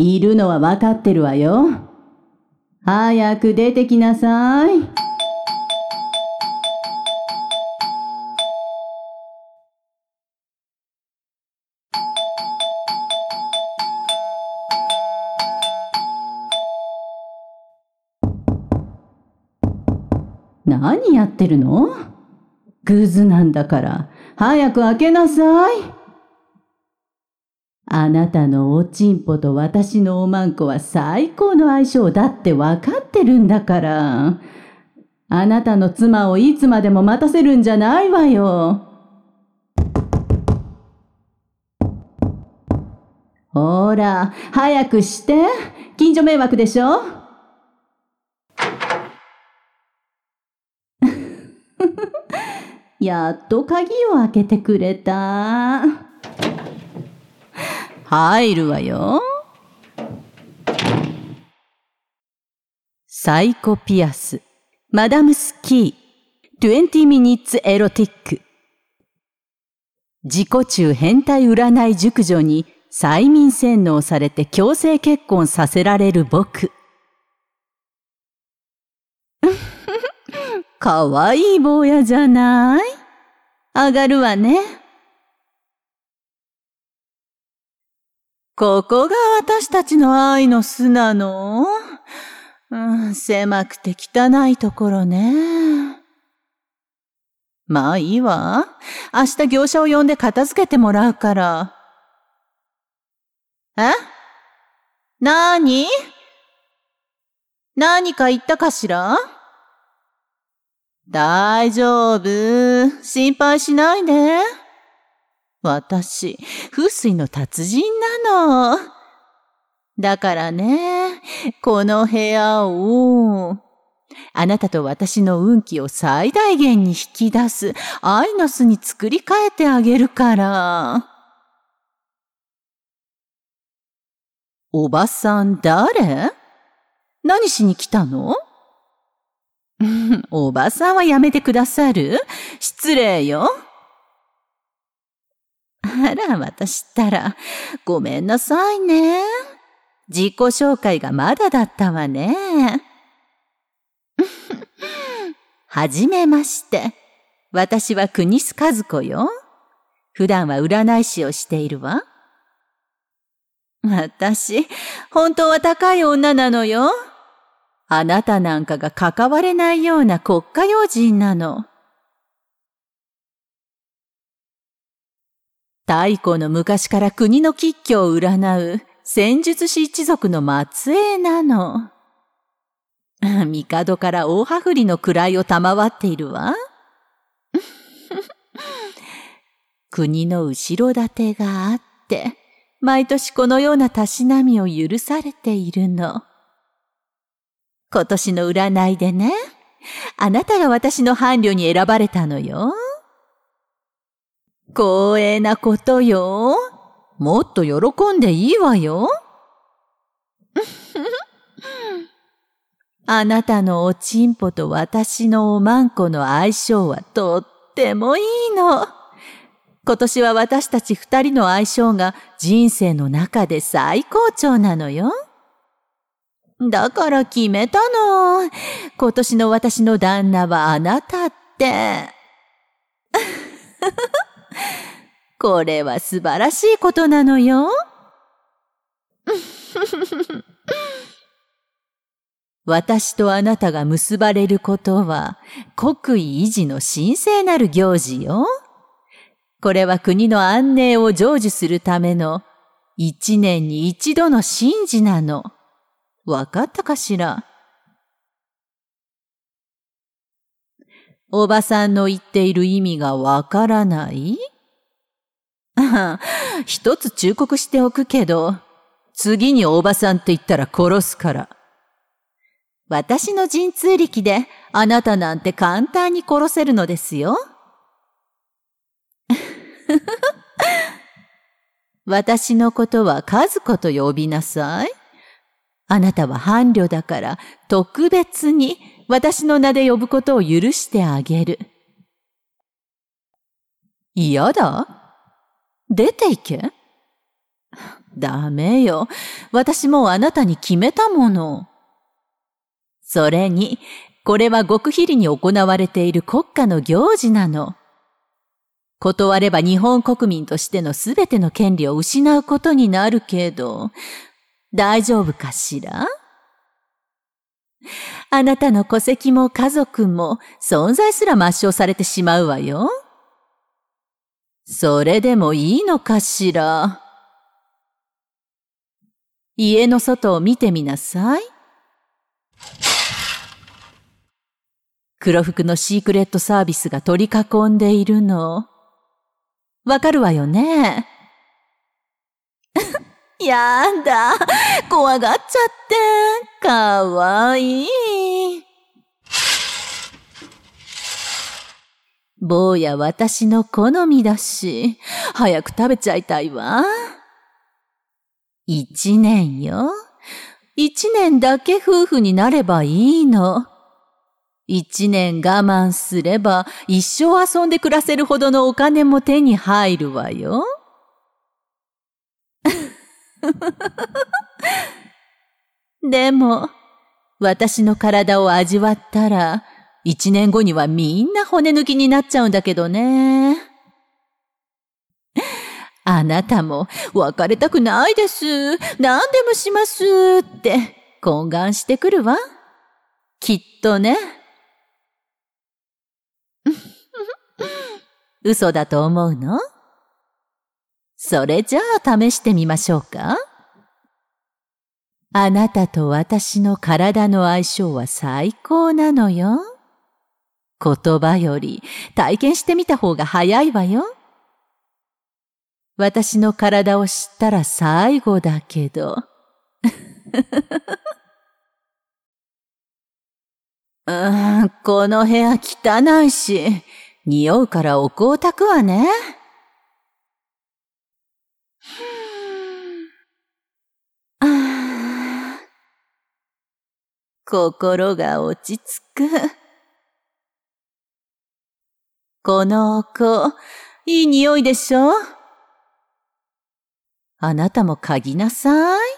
いるのはわかってるわよ。早く出てきなさい。何やってるの？グズなんだから、早く開けなさい。あなたのおちんぽと私のおまんこは最高の相性だってわかってるんだから。あなたの妻をいつまでも待たせるんじゃないわよ。ほら、早くして。近所迷惑でしょ。やっと鍵を開けてくれた。入るわよ。サイコピアス、マダムスキー、20 minutes エロティック。自己中変態占い熟女に催眠洗脳されて強制結婚させられる僕。かわいい坊やじゃない？上がるわね。ここが私たちの愛の巣なの？狭くて汚いところね。まあいいわ。明日業者を呼んで片付けてもらうから。何か言ったかしら？大丈夫。心配しないで。私、風水の達人なの。だからね、この部屋を、あなたと私の運気を最大限に引き出す愛の巣に作り変えてあげるから。おばさん誰？何しに来たの？おばさんはやめてくださる？失礼よ。あら、私ったら、ごめんなさいね。自己紹介がまだだったわね。はじめまして。私は国須和子よ。普段は占い師をしているわ。私、本当は高い女なのよ。あなたなんかが関われないような国家要人なの。太古の昔から国の吉居を占う戦術師一族の末裔なの。帝から大羽振りの位を賜っているわ。国の後ろ盾があって、毎年このようなたしなみを許されているの。今年の占いでね、あなたが私の伴侶に選ばれたのよ。光栄なことよ。もっと喜んでいいわよ。あなたのおちんぽと私のおまんこの相性はとってもいいの。今年は私たち二人の相性が人生の中で最高潮なのよ。だから決めたの。今年の私の旦那はあなたって。これは素晴らしいことなのよ。私とあなたが結ばれることは国威維持の神聖なる行事よ。これは国の安寧を成就するための一年に一度の神事なの。わかったかしら？おばさんの言っている意味がわからない？一つ忠告しておくけど、次におばさんって言ったら殺すから。私の神通力であなたなんて簡単に殺せるのですよ。私のことは和子と呼びなさい。あなたは伴侶だから特別に私の名で呼ぶことを許してあげる。嫌だ？出て行け。 ダメよ。私もうあなたに決めたもの。それに、これは極秘裏に行われている国家の行事なの。断れば日本国民としてのすべての権利を失うことになるけど、大丈夫かしら？あなたの戸籍も家族も存在すら抹消されてしまうわよ。それでもいいのかしら？家の外を見てみなさい。黒服のシークレットサービスが取り囲んでいるの。わかるわよね。やだ、怖がっちゃって、かわいい。坊や私の好みだし、早く食べちゃいたいわ。1年よ。1年だけ夫婦になればいいの。1年我慢すれば一生遊んで暮らせるほどのお金も手に入るわよ。でも、私の体を味わったら、1年後にはみんな骨抜きになっちゃうんだけどね。あなたも別れたくないです。何でもしますって懇願してくるわ。きっとね。嘘だと思うの？それじゃあ試してみましょうか。あなたと私の体の相性は最高なのよ。言葉より体験してみた方が早いわよ。私の体を知ったら最後だけど。この部屋汚いし、匂うからお香を焚くわね。心が落ち着く。このお香、いい匂いでしょ？あなたも嗅ぎなさい。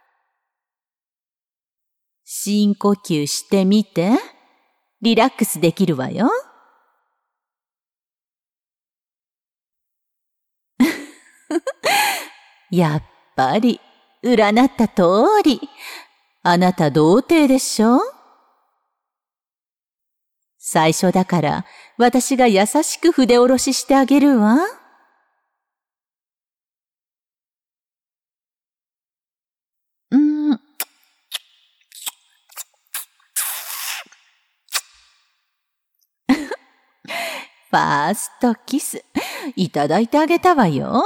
深呼吸してみて。リラックスできるわよ。やっぱり、占った通り。あなた童貞でしょ？最初だから、私が優しく筆下ろししてあげるわ。ファーストキス、いただいてあげたわよ。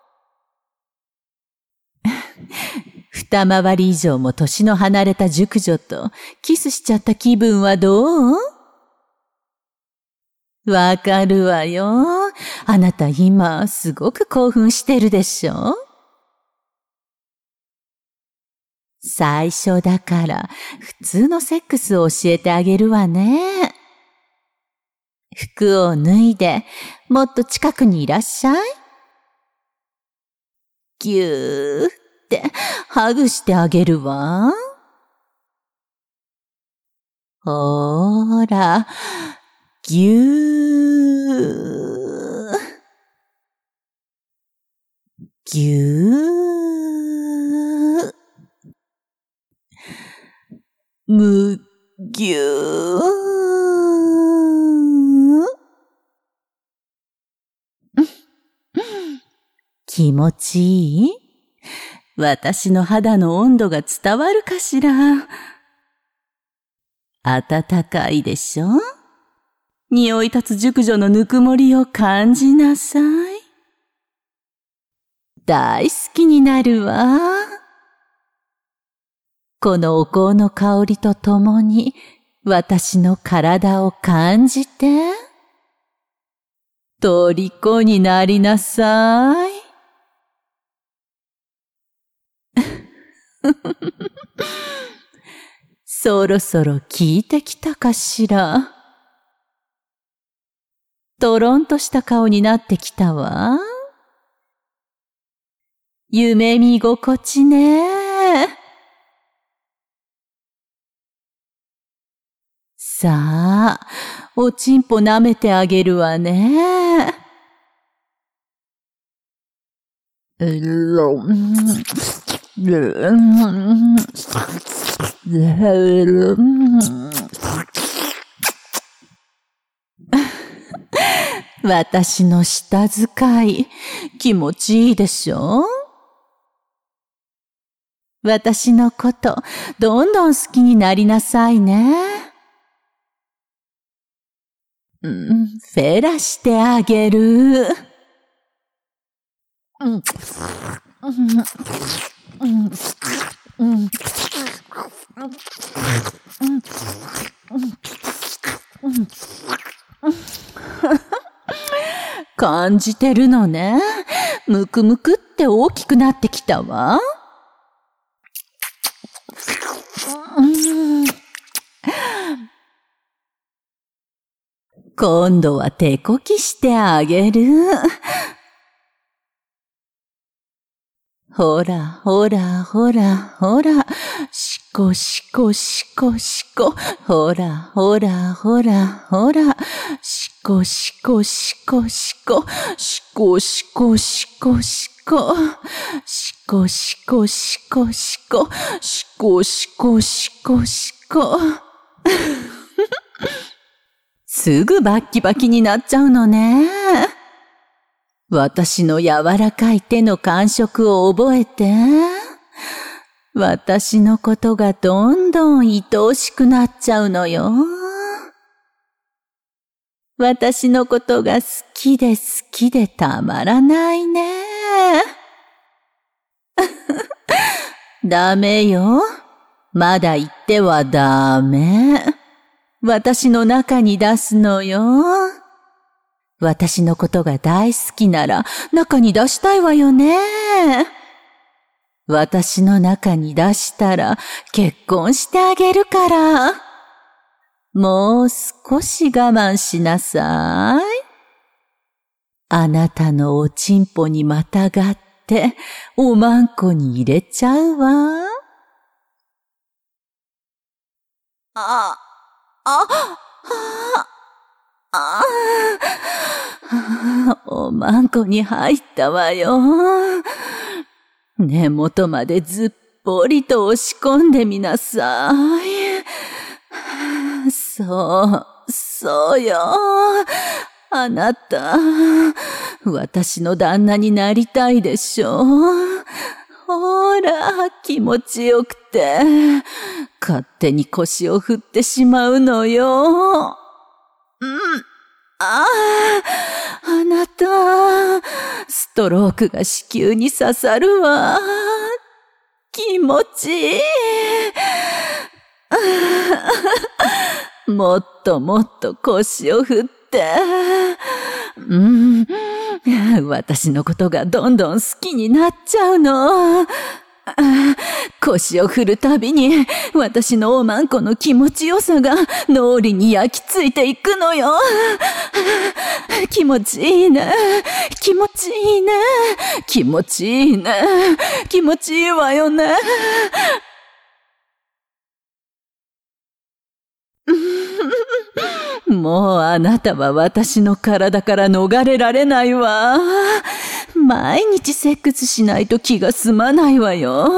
二回り以上も年の離れた熟女とキスしちゃった気分はどう？わかるわよ。あなた今すごく興奮してるでしょ？最初だから普通のセックスを教えてあげるわね。服を脱いでもっと近くにいらっしゃい。ぎゅーってハグしてあげるわ。ほーら、ぎゅー。ぎゅー。むぎゅー。気持ちいい？私の肌の温度が伝わるかしら？暖かいでしょ？匂い立つ熟女のぬくもりを感じなさい。大好きになるわ。このお香の香りとともに私の体を感じて。虜になりなさい。そろそろ効いてきたかしら。とろんとした顔になってきたわ。 夢見心地ね。さあ、おちんぽ舐めてあげるわね。私の舌遣い、気持ちいいでしょ？私のこと、どんどん好きになりなさいね。フェラしてあげる。感じてるのね。むくむくって大きくなってきたわ。今度は手こきしてあげる。ほら、ほら、ほら、ほら、しこしこしこしこ、ほら、ほら、ほら、ほら、しこしこしこしこ、しこしこしこしこ、しこしこしこしこ、しこしこしこしこ。すぐバッキバキになっちゃうのね。私の柔らかい手の感触を覚えて。私のことがどんどん愛おしくなっちゃうのよ。私のことが好きで好きでたまらないね。ダメよ。まだ言ってはダメ。私の中に出すのよ。私のことが大好きなら中に出したいわよね。私の中に出したら結婚してあげるから。もう少し我慢しなさい。あなたのおちんぽにまたがっておまんこに入れちゃうわ。おまんこに入ったわよ。根元までずっぽりと押し込んでみなさい。そうよ。あなた、私の旦那になりたいでしょ。ほら、気持ちよくて、勝手に腰を振ってしまうのよ。あなた、ストロークが子宮に刺さるわ。気持ちいい。もっともっと腰を振って。私のことがどんどん好きになっちゃうの。腰を振るたびに私のおまんこの気持ちよさが脳裏に焼き付いていくのよ。気持ちいいね。気持ちいいね。気持ちいいね。気持ちいいわよね。もうあなたは私の体から逃れられないわ。毎日セックスしないと気が済まないわよ。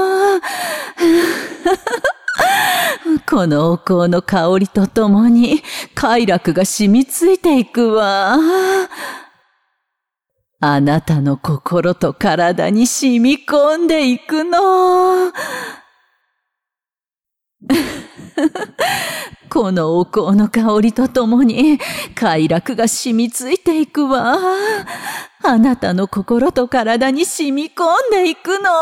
このお香の香りとともに快楽が染みついていくわ。あなたの心と体に染み込んでいくの。このお香の香りとともに快楽が染みついていくわ。あなたの心と体に染み込んでいくの。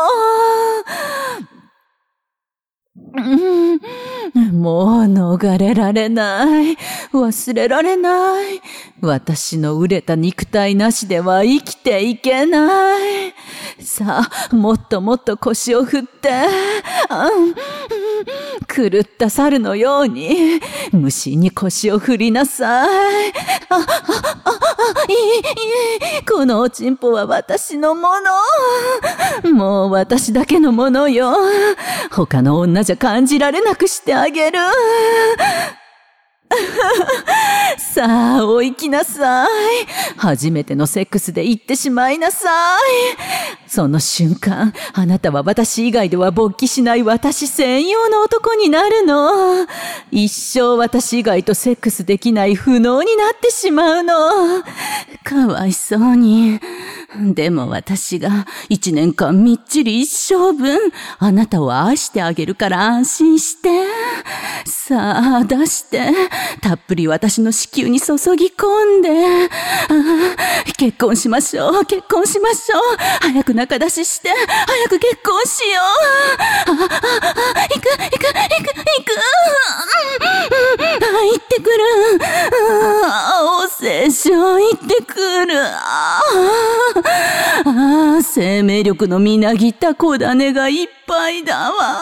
もう逃れられない。忘れられない。私の熟れた肉体なしでは生きていけない。さあ、もっともっと腰を振って。狂った猿のように、無心に腰を振りなさい。 このおちんぽは私のもの。もう私だけのものよ。他の女じゃ感じられなくしてあげる。さあ、お行きなさい。初めてのセックスで行ってしまいなさい。その瞬間、あなたは私以外では勃起しない私専用の男になるの。一生私以外とセックスできない不能になってしまうの。かわいそうに。でも私が1年間みっちり一生分、あなたを愛してあげるから安心して。さあ、出して。たっぷり私の子宮に注ぎ込んで。結婚しましょう、結婚しましょう。早く仲出しして、早く結婚しよう。行く。行ってくる。お聖書行ってくる。生命力のみなぎった子種がいっぱいだわ。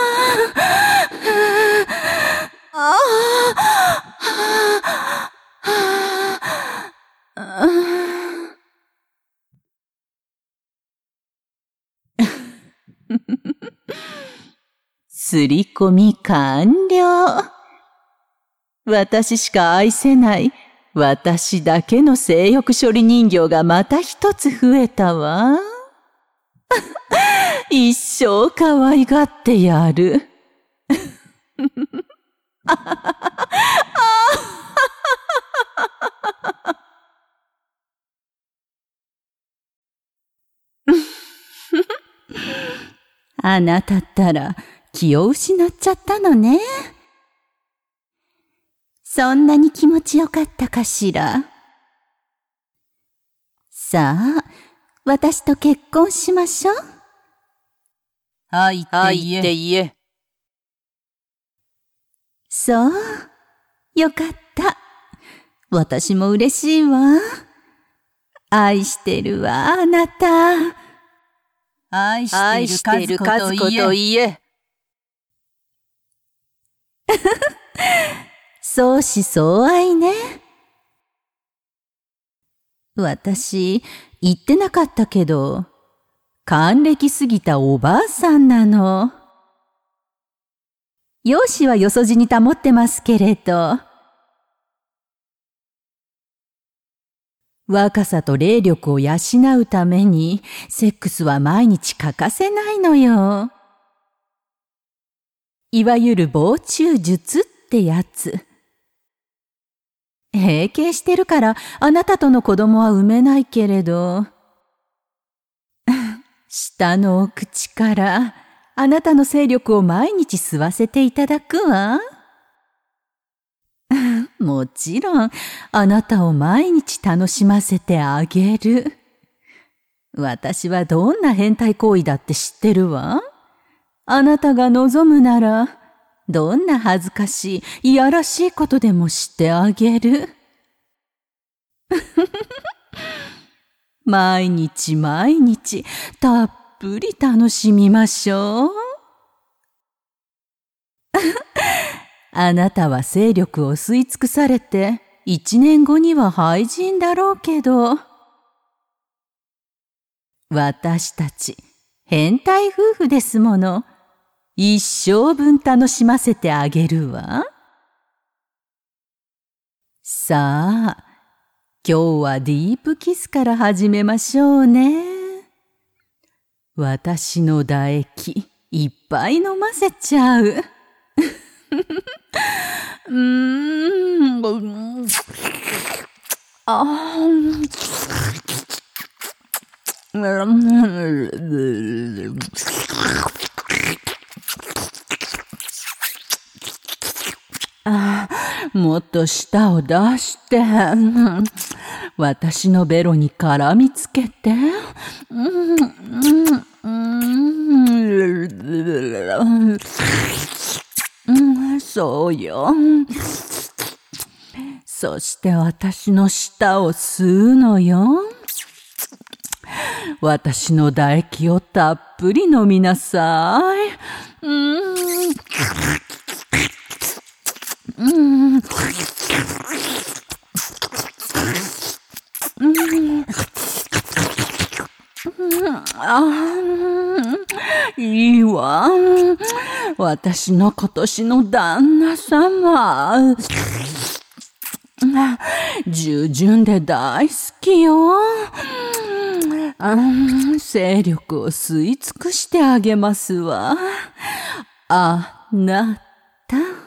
すり込み完了。私しか愛せない私だけの性欲処理人形がまた一つ増えたわ。一生可愛がってやる。あなたったら気を失っちゃったのね。そんなに気持ちよかったかしら。さあ、私と結婚しましょう。 はいって言え。 そう、よかった。私も嬉しいわ。愛してるわ、あなた。 愛してる和子と言え。 相思相愛ね。私、言ってなかったけど、還暦すぎたおばあさんなの。容姿はよそじに保ってますけれど、若さと霊力を養うために、セックスは毎日欠かせないのよ。いわゆる防虫術ってやつ。閉経してるからあなたとの子供は産めないけれど、下のお口からあなたの精力を毎日吸わせていただくわ。もちろん、あなたを毎日楽しませてあげる。私はどんな変態行為だって知ってるわ。あなたが望むなら、どんな恥ずかしい、いやらしいことでもしてあげる。毎日毎日、たっぷり楽しみましょう。あなたは精力を吸い尽くされて、1年後には廃人だろうけど、私たち、変態夫婦ですもの。一生分楽しませてあげるわ。さあ、今日はディープキスから始めましょうね。私の唾液、いっぱい飲ませちゃう。もっと舌を出して、私のベロに絡みつけて。そうよ。そして私の舌を吸うのよ。私の唾液をたっぷり飲みなさい。 いいわ。私の今年の旦那様。従順で大好きよ。精力を吸い尽くしてあげますわ。あなた。